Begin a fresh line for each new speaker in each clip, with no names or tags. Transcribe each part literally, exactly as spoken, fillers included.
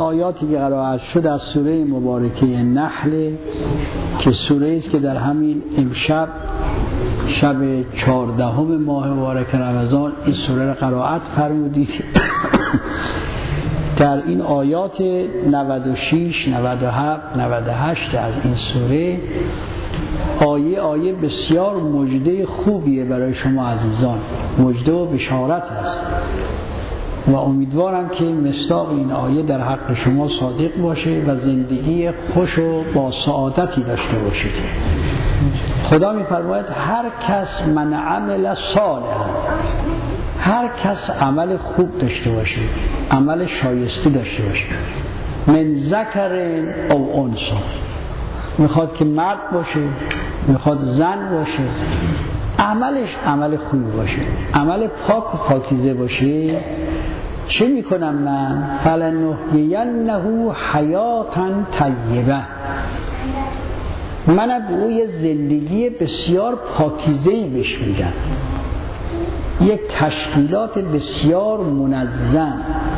آیاتی که قرائت شد از سوره مبارکه نحل که سوره است که در همین امشب شب چهاردهم ماه مبارک رمضان این سوره را قرائت فرمودید. در این آیات نود و شش، نود و هفت، نود و هشت از این سوره آیه آیه بسیار مژده خوبیه برای شما عزیزان، مژده و بشارت است و امیدوارم که مصداق این آیه در حق شما صادق باشه و زندگی خوش و با سعادتی داشته باشید. خدا می‌فرماید هر کس من عمل صالحا، هر کس عمل خوب داشته باشه، عمل شایسته داشته باشه، من ذکر او انثی، میخواد که مرد باشه میخواد زن باشه، عملش عمل خوب باشه، عمل پاک و پاکیزه باشه، چه میکنم من؟ فلنحیینه حیاتا طیبه، من به او یه زندگی بسیار پاکیزه‌ای بهش میدم، یک تشکیلات بسیار منظم.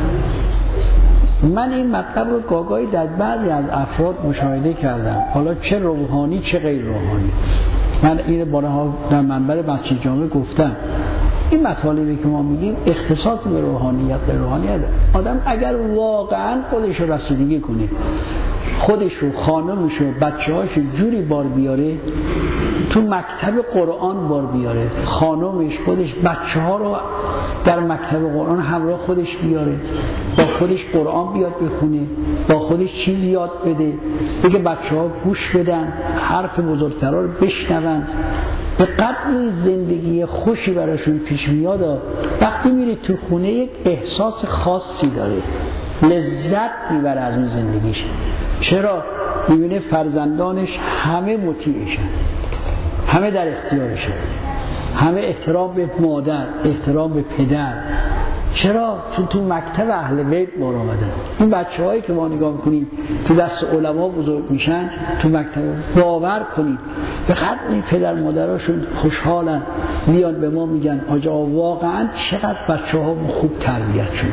من این مطلب رو گاگایی در بعضی از افراد مشاهده کردم، حالا چه روحانی چه غیر روحانی. من این بارها در منبر مسجد جامع گفتم این مطالبی که ما میگیم اختصاص به روحانیت به روحانیت. آدم اگر واقعا خودش رو رسیدگی کنه، خودش رو، خانمش رو، بچه‌هاش رو جوری بار بیاره، تو مکتب قرآن بار بیاره، خانمش، خودش، بچه‌ها رو در مکتب قرآن همراه خودش بیاره، با خودش قرآن بیاد بخونه، با خودش چیز یاد بده، بگه بچه‌ها گوش بدن، حرف بزرگترا رو بشنون، به قدری زندگی خوشی براشون پیش میاد. وقتی میری تو خونه یک احساس خاصی داره، لذت میبره از اون زندگیش. چرا؟ میبینه فرزندانش همه مطیعشن، همه در اختیارشن، همه احترام به مادر، احترام به پدر. چرا؟ چون تو مکتب اهل بیت بار آمدن. این بچه هایی که ما نگاه میکنیم تو دست علما بزرگ میشن تو مکتب، باور کنید به قدری پدر مادراشون خوشحالن، میان به ما میگن آجا واقعا چقدر بچه ها خوب تربیت شدن،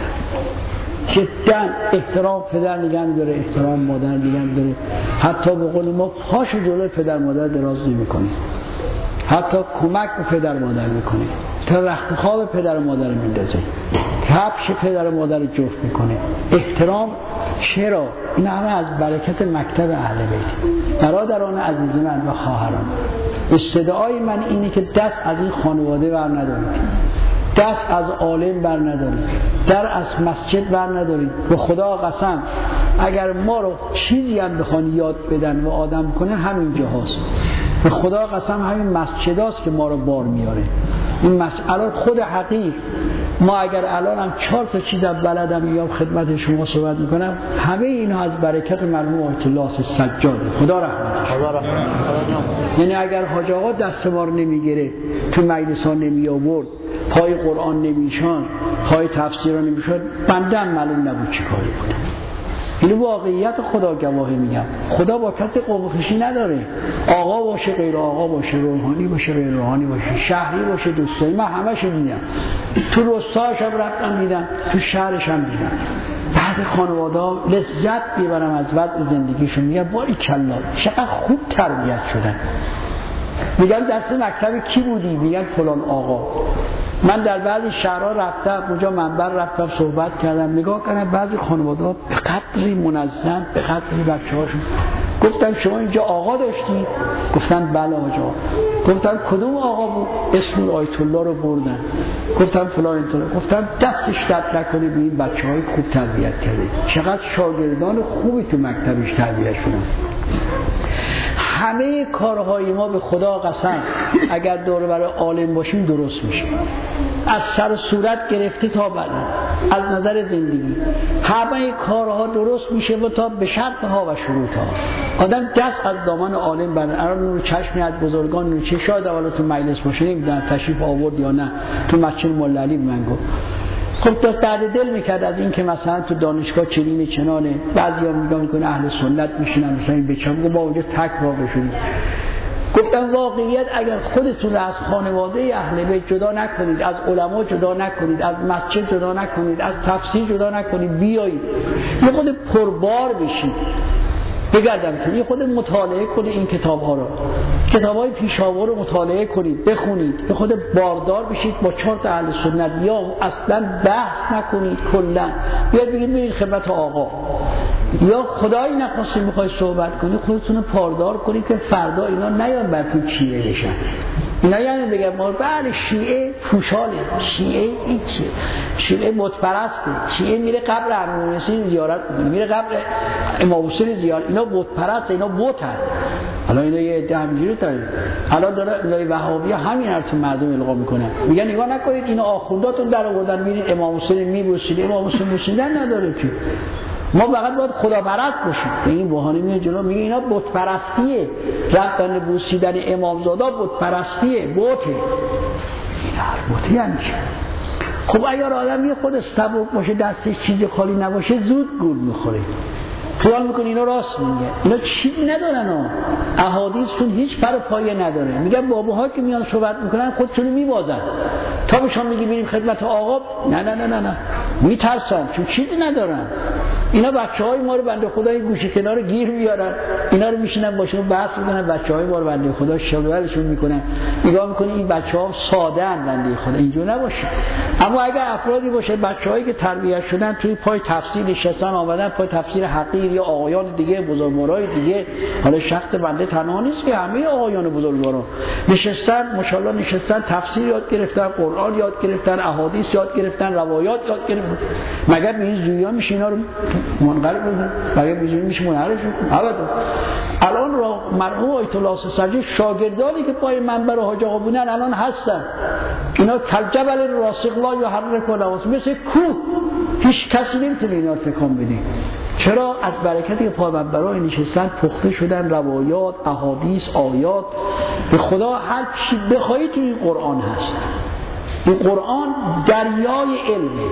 جدا احترام پدر نگه داره، احترام مادر نگه داره، حتی به قول ما پاشو جلوی پدر مادر دراز نمی‌کنه، حتی کمک به پدر مادر میکنه، تا رخت خواب پدر مادر میندازه، کفش پدر مادر جفت میکنه، احترام. چرا؟ این همه از برکت مکتب اهل بیت. برادران عزیز من و خواهران، استدعای من اینه که دست از این خانواده بر ندارید، دست از عالم بر ندارید، در از مسجد بر ندارید. به خدا قسم اگر ما رو چیزی هم بخوان یاد بدن و آدم کنه همینجا هست. به خدا قسم همین مسجد هاست که ما رو بار میاره. این مسجد الان خود حقیق ما اگر الان هم چهار تا چیز از بلدم یا خدمت شما صحبت میکنم، همه اینا از برکت مرحوم آیت الله سجاده، خدا رحمتش. خدا رحمتش. یعنی اگر حاج آقا دست ما رو نمیگیره، تو مجلس ها نمی آورد، پای قرآن نمیشان، پای تفسیر ها نمیشد، بنده هم معلوم نبود چی کاری بود. این واقعیت خدا گواهی میگم. خدا با کسی قوم خوشی نداره. آقا باشه غیر آقا باشه، روحانی باشه غیر روحانی باشه، شهری باشه دوستایی، من همش دیدم. تو رستاش هم رفتم دیدم، تو شهرش هم دیدم. بعد خانواده ها لذت میبرم از وضع زندگیشون، میگم باری کلا چقدر خوب تربیت شدن. میگم درس مکتب کی بودی؟ میگن فلان آقا. من در بعضی شهرها رفتم، اونجا منبر رفتم صحبت کردم، نگاه کردم بعضی خانواده‌ها به قدری منظم، به قدری بچه‌هاشون. گفتم شما اینجا آقا داشتی؟ گفتن بله آقا. گفتم کدوم آقا بود؟ اسم آیت الله رو بردن. گفتم فلان اینطوره. گفتم دستش درد نکنه به این بچه‌های خوب تربیت کرده. چقدر شاگردان خوبی تو مکتبش تربیت شدن. همه کارهای ما به خدا قسم اگر دور برای عالم باشیم درست میشه، از سر و صورت گرفته تا بدن، از نظر زندگی همه کارها درست میشه و تا به شرط ها و شروط ها. آدم دست از دامن عالم بردن. الان نور چشمی از بزرگان نور چه شاید اولا تو مجلس باشه، نمیدونم تشریف آورد یا نه، تو مسجد مولا علی من گفت خب تا درد دل میکرد از این که مثلا تو دانشگاه چنین چنانه، بعضیا میگن میکنه اهل سنت میشینن مثلا این بچه‌ها میگه با اونجا تک واقع شدیم. گفتم واقعیت اگر خودتون رو از خانواده اهل بیت جدا نکنید، از علما جدا نکنید، از مسجد جدا نکنید، از تفسیر جدا نکنید، بیایید یه خود پربار بشید، بگردم که یه خود مطالعه کنید این کتاب ها رو، کتاب های پیشاوا رو مطالعه کنید، بخونید، یه خود باردار بشید با چهار تا اهل سنت، یا اصلا بحث نکنید کلا، بیاید بگید برید خدمت آقا، یا خدایی نخواستید میخواید صحبت کنید خودتون رو پاردار کنید که فردا اینا نیان براتون چیره بشن. اینا یعنی بگم ما بله شیعه پوشاله، شیعه ایچیه، شیعه بتپرسته، شیعه میره قبر امام حسین زیارت میکنه، میره قبر امام حسین زیارت، اینا بتپرسته، اینا بتن. حالا اینا یه عده همینجوری داره، الان داره اینا وهابی‌ها همین حرف مردم القا میکنن، میگن نگاه نکنید اینا آخونداتون در آوردن میرید امام حسین میبوسید، امام حسین بوسیدن نداره که، ما فقط باید خداپرست باشیم. به این بهانه میاد جلو میگه اینا بت پرستیه، رفتن بوسیدن امامزادا بت پرستیه، بته. این حرف بته یعنی چی؟ خب اگر آدم یه خود سبک باشه دستش چیز خالی نباشه زود گول میخوره، خیال میکنه اینا راست میگه، اینا چیزی ندارن ها، احادیثشون هیچ پر و پایه نداره. میگن باباها که میان صحبت میکنن خودشونو میبازن، تا بهشون میگی بریم خدمت آقا، نه نه نه نه نه میترسن چون چیزی ندارن. اینا بچهای ما رو بنده خدا این گوشه کنار گیر میارن، اینا رو میشینن باشون بحث میکنن، بچهای ما رو بنده خدا شلوارشون میکنن، نگاه میکنه این بچه‌ها ساده ان بنده خدا، اینجوری نباشه. اما اگر افرادی باشه بچه‌هایی که تربیت شدن توی پای تفسیر نشستن، آمدن پای تفسیر حقیر یا آقایان دیگه بزرگوارای دیگه، حالا شخص بنده تنها نیست که همه آقایان بزرگوارا نشستن ماشاءالله نشستن تفسیر یاد گرفتن، قرآن یاد گرفتن، احادیث یاد گرفتن، روایات یاد گرفتن، مگر به این زویا میشه اینا رو منقلب بودن؟ مگر به این میشه منحرف شد؟ ابدا. الان را مرحوم آیت الله سرجی شاگردانی که پای منبر حاج آقا بودن الان هستن، اینا کالجبل راسخ لا یحرک ولو مثل کوه، هیچ کسی نمیتونه اینا رو تکان بده. چرا؟ از برکتی که پای منبرای نشستن پخته شدن روایات، احادیث، آیات. به خدا هر چی بخواید تو این قرآن هست. این قرآن دریای علمه،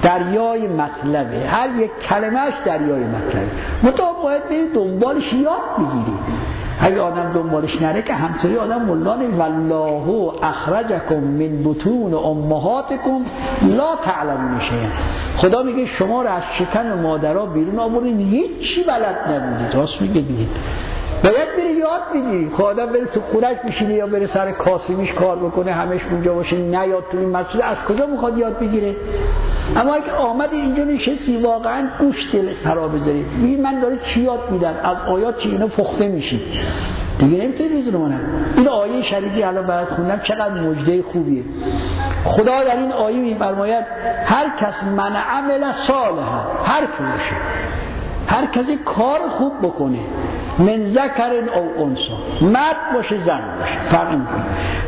دریای مطلبه، هر یک کلمهش دریای مطلبه. مطابق باید برید دنبالش یاد بگیرید. اگه آدم دنبالش نره که همسری آدم ملانه. والله اخرجکم من بطون امهاتکم لا تعلمون شیئا. خدا میگه شما رو از شکم مادرها بیرون آوردین هیچی بلد نبودید. راست میگه دیگه. باید بری یاد بگیری. خب آدم بره تو خونش بشینه یا بره سر کاسبیش کار بکنه همش اونجا باشه نیاد تو این مسجد، از کجا میخواد یاد بگیره؟ اما اگه آمد اینجا نشستی واقعا گوش دل فرا بذاری، میگی من داره چی یاد میدم، از آیات چی اینا پخته میشی دیگه، نمیتونی بزنه منم. این آیه شریفی الان برات خوندم چقدر مژده خوبیه. خدا در این آیه میفرماید هر کس من عمل صالحا، هر کی هر کسی کار خوب بکنه، من ذکر او انثی، مرد باشه زن باشه فرق نمیکنه،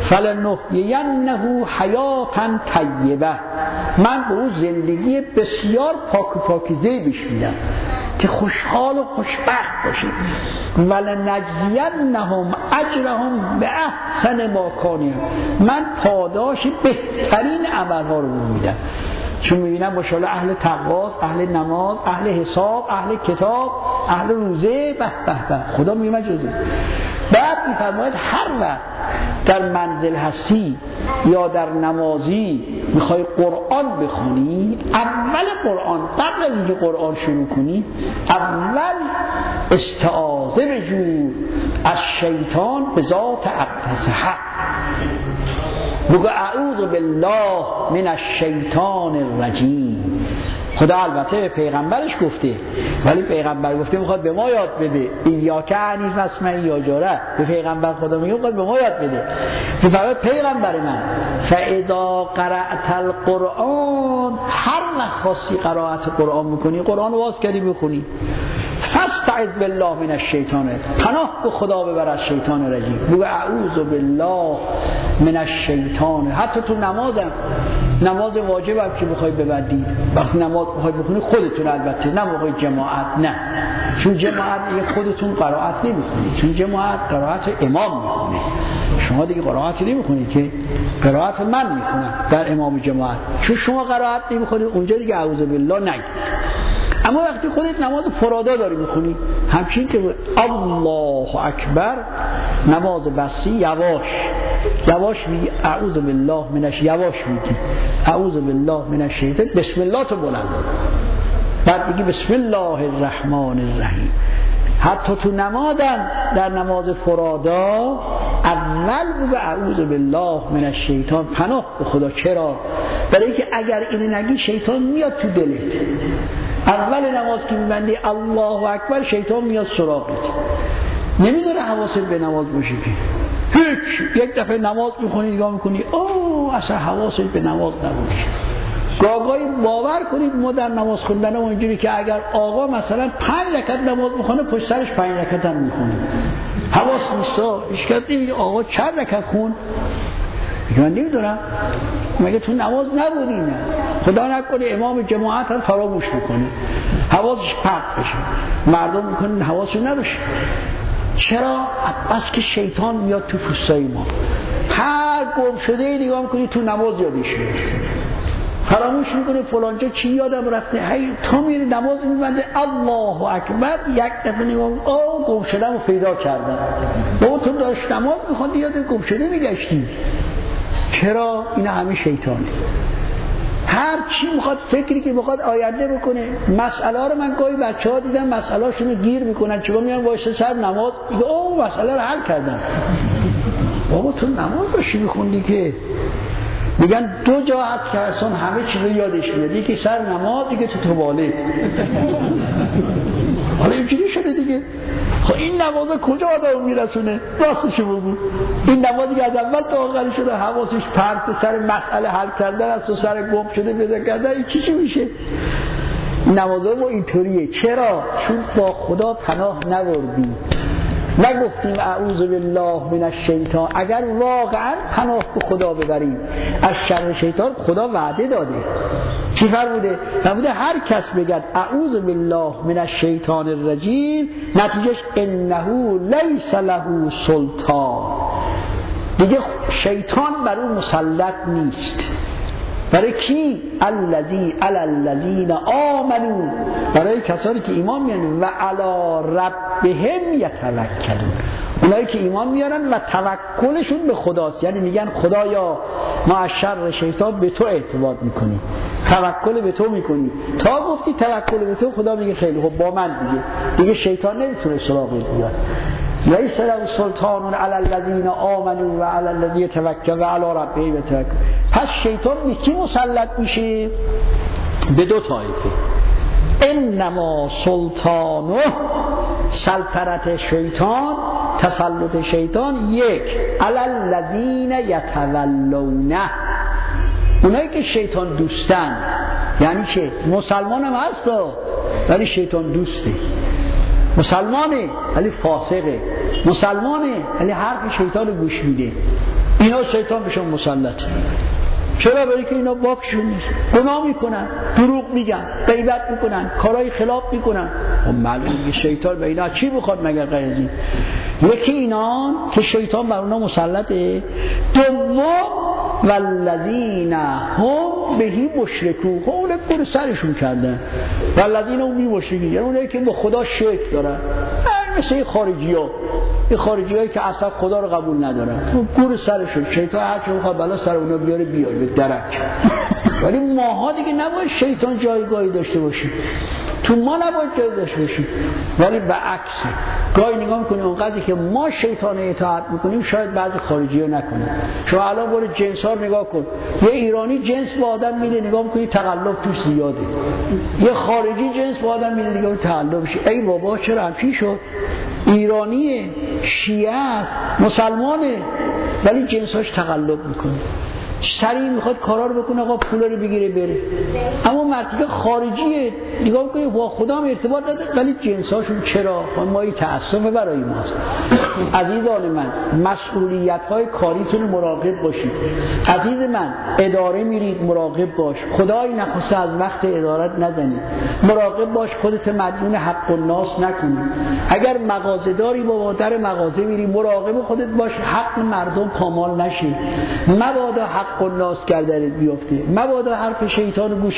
فلنحیینه حیاتا طیبه، من به او زندگی بسیار پاک و پاکیزه بهش میدم که خوشحال و خوشبخت باشه. ولنجزینهم اجرهم باحسن ما کانوا، من پاداش بهترین عملها رو میدم. چون میبینم ماشاءالله اهل تقواست، اهل نماز، اهل حساب، اهل کتاب، اهل روزه، به به به خدا میگه جزو. بعد میفرماید هر وقت در منزل هستی یا در نمازی میخوای قرآن بخونی، اول قرآن قبل از اینکه قرآن شروع کنی اول استعاذه بجو از شیطان به ذات اقدس حق، بگو اعوذ بالله من الشیطان الرجیم. خدا البته به پیغمبرش گفته، ولی پیغمبر گفته میخواد به ما یاد بده. ایاک عنیف اسمعی یا جاره، به پیغمبر خدا میگه میخواد به ما یاد بده. میفرماید پیغمبر من فاذا قرأت القرآن، هر وقت خواستی قرائت قرآن میکنی، قرآن واز کردی بخونی، فاستعذ بالله من الشیطان، پناه به خدا ببر از شیطان رجیم. بگو اعوذ بالله من الشیطان. حتی تو نمازم، نماز واجب هم که بخوای ببندی، وقتی نماز بخوای بخونی خودتون، البته نه موقع جماعت، نه، چون جماعت یه خودتون قرائت نمیخونی، چون جماعت قرائت امام میخونه، شما دیگه قرائت نمیخونی که قرائت من میخونم در امام جماعت، چون شما قرائت نمیخونی اونجا دیگه اعوذ بالله نگید. اما وقتی خودت نماز فرادا داری میخونی همچین که الله اکبر نماز بسی یواش یواش میگی اعوذ بالله منش یواش میگی اعوذ بالله من الشیطان بسم الله تو بلند بعد میگی بسم الله الرحمن الرحیم. حتی تو نمازم در نماز فرادا اول بگو اعوذ بالله من الشیطان پناه به خدا. چرا؟ برای اینکه اگر اینو نگی شیطان میاد تو دلت. اول نماز که میبندی الله اکبر شیطان میاد سراغت نمیذاره حواست به نماز باشه که هیچ یک دفعه نماز میخونی نگاه میکنی اوه اصلا حواست به نماز نبوده. گاگایی باور کنید ما در نماز خوندن اونجوری که اگر آقا مثلا پنج رکعت نماز میخونه پشت سرش پنج رکعت هم میخونه حواس نیستا اشکالت نمیگه آقا چند رکعت خون من نمیدونم مگه تو نماز نبودی؟ نه خدا نکنه امام جماعت هم فراموش میکنه حواسش پرت بشه مردم میکنه حواسش نباشه. چرا؟ بس که شیطان میاد تو پوستای ما هر گم شده نگاه میکنی تو نماز یادش میاد فراموش میکنه فلانجا چی یادم رفته هی تا میره نماز میبنده الله اکبر یک دفعه نگاه آه گم شدم و پیدا کردم بابا تو داشت نماز میخوندی یادت گم شده میگشتی. چرا؟ این همه شیطانه. هر چی میخواد فکری که میخواد آینده بکنه. مسئله رو من گاهی بچه ها دیدم مسئله هاشون رو گیر میکنن چگاه میان وایسته سر نماز میگه اوه مسئله رو حل کردم. بابا تو نماز داشتی میخوندی که میگن دو جا هست که اصلا همه چیز رو یادش میاد یکی سر نماز دیگه تو توالت. حالا اینجوری شده دیگه. خب این نماز کجا آدم میرسونه؟ راستش بگو این نمازی که از اول تا آخر شده حواسش پرت سر مسئله حل کردن است و سر گم شده پیدا کردن این چی چی میشه؟ نمازها ما اینطوریه. چرا؟ چون با خدا پناه نبردی نگفتیم اعوذ بالله من الشیطان. اگر واقعا پناه به خدا ببریم از شر شیطان خدا وعده داده. چی فرموده؟ فرموده هر کس بگد اعوذ بالله من الشیطان الرجیم نتیجهش انه لیس له سلطان دیگه شیطان بر اون مسلط نیست. برای کی؟ الذی علی الذین آمنوا برای کسانی که ایمان میارن و علی ربهم یتوکلون اونایی که ایمان میارن و توکلشون به خداست. یعنی میگن خدایا ما از شر شیطان به تو اعتماد میکنیم توکل به تو میکنیم. تا گفتی توکل به تو خدا میگه خیلی خب با من دیگه دیگه شیطان نمیتونه سراغت بیاد. لیس له سلطان علی الذین آمنوا و علی الذین یتوکلون و علی ربهم یتوکلون. پس شیطان به کی مسلط میشه؟ به دو طایفه. انما سلطانه سلطنت شیطان تسلط شیطان یک علی الذین یتولونه اونایی که شیطان دوستن. یعنی که مسلمان هم هست ولی شیطان دوسته مسلمانه ولی فاسقه مسلمانه ولی حرف شیطان رو گوش میده اینا شیطان بهشون مسلطه. چرا؟ برای که اینا باکشون نیست گناه میکنن دروغ میگن غیبت میکنن کارهای خلاف میکنن و معلومه شیطان به اینا چی بخواد مگر غیر از این. یکی اینا که شیطان بر اونا مسلطه. دوم والذین هم بهی مشرکون اون کار سرشون کردن والذین هم بهی مشرکون یعنی اونایی که به خدا شرک دارن مثل خارجی ها این خارجی هایی که اصلا خدا رو قبول ندارن گور سرشون شیطان هر چه بخواد بلا سر اونا بیاره بیاره به درک. ولی ماها دیگه نباید شیطان جایگاهی داشته باشیم تو ما نباید جای داشته باشیم ولی به عکس گاهی نگاه میکنیم اونقدری که ما شیطان اطاعت میکنیم شاید بعضی خارجی ها نکنن. شما الان برو جنس ها رو نگاه کن یه ایرانی جنس با آدم میده نگاه میکنی تقلب توش زیاده یه خارجی جنس با آدم میده نگاه تقلب شه. ای بابا چرا همچین شد؟ ایرانیه شیعه است مسلمانه ولی جنساش تقلب میکنه سریع میخواد کارا رو بکنه آقا پولا رو بگیره بره. اما مردی خارجیه نگاه میکنه با خدا هم ارتباط نداره ولی جنساشون چرا؟ ما این تأسف برای ماست. عزیزان من مسئولیت های کاریتون مراقب باشید. عزیز من اداره میرید مراقب باش خدای نخواسته از وقت ادارت نزنید مراقب باش خودت مدیون حق الناس نکنی. اگر مغازه داری با در مغازه میری مراقب خودت باش حق مردم پامال نشه مبادا حق الناس کردنت بیفته مبادا حرف شیطان رو گوش بدید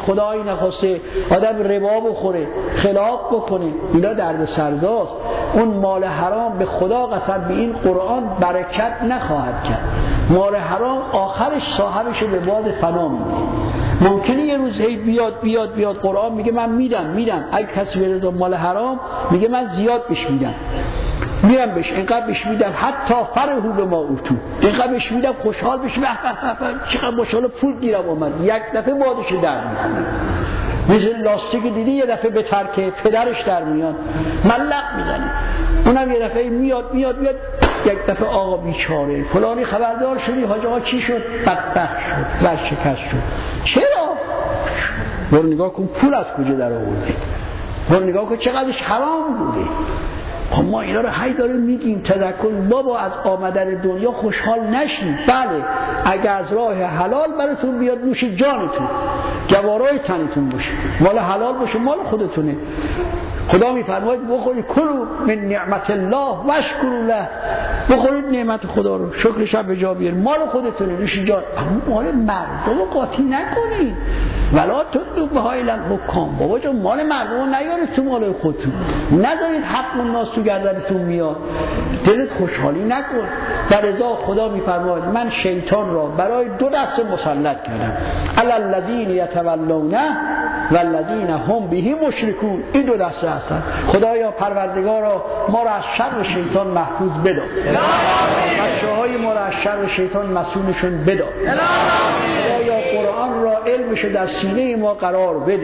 خدایی نخواسته آدم ربا بخوره، خلاف بکنه، اینا درد سرزاست. اون مال حرام به خدا قسم به این قرآن برکت نخواهد کرد. مال حرام آخرش صاحبش به باد فنا میده. ممکنه یه روز هی بیاد بیاد بیاد قرآن میگه من میدم میدم، اگه کسی برزا مال حرام میگه من زیاد بهش میدم، میرم بهش اینقدر بهش میدم، حتی فرحو به ما اوتو، اینقدر بهش میدم خوشحال بشه، چقدر خوشحال پول گیرم اومد، یک دفعه بادش در میاد. مثل لاستیک دیدی یه دفعه به ترک پدرش در میاد، ملق میزنه. اونم یه دفعه میاد میاد میاد یک دفعه آقا بیچاره فلانی خبردار شدی حاج آقا چی شد؟ بدبخت شد، ورشکست شد. چرا؟ برو نگاه کن پول از کجا در آورده، برو نگاه کن چقدرش حرام بوده. خب ما اینا رو هی داره میگیم تذکر بابا از آمدن دنیا خوشحال نشید. بله اگر از راه حلال براتون بیاد نوش جانتون، جوارای تنتون باشه، مال حلال باشه، مال خودتونه. خدا میفرماید بخورید کلوا من نعمت الله واشکروا له، بخورید نعمت خدا رو شکرش به جا بیارید، مال خودتونه نوش جان، اما مال مردم رو قاطی نکنید. ولا تدلوا بهایل الحکام، بابا جان مال مردم رو نیارید تو مال خودتون، نذارید حق الناس تو گردنتون میاد، دلت خوشحالی نکن. در رضا خدا میفرماید من شیطان را برای دو دسته مسلط کردم، علی الذین یتولونه والذین هم به مشرکون. این دو دسته هستن. خدایا پروردگارا ما را از شر شیطان محفوظ بدار، بچه‌های ما را از شر شیطان مسئولشون بدار. خدایا قرآن را علمش در سینه ما قرار بده،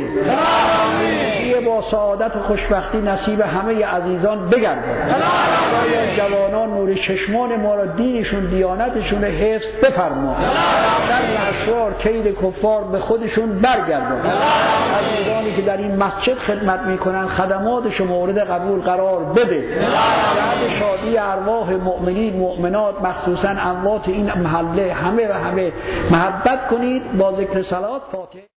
یه با سعادت و خوشبختی نصیب همه عزیزان بگردان. خدایا جوانان نور چشمان ما را دینشون دیانتشون حفظ بفرما، در اشرار کید کفار به خودشون برگردان. عزیزانی که در این مسجد خدمت میکنن خدماتش مورد قبول قرار بده. بعد شادی ارواح مؤمنین مؤمنات مخصوصا اموات این محله همه و همه محبت کنید. با ذکر صلوات فاتحه.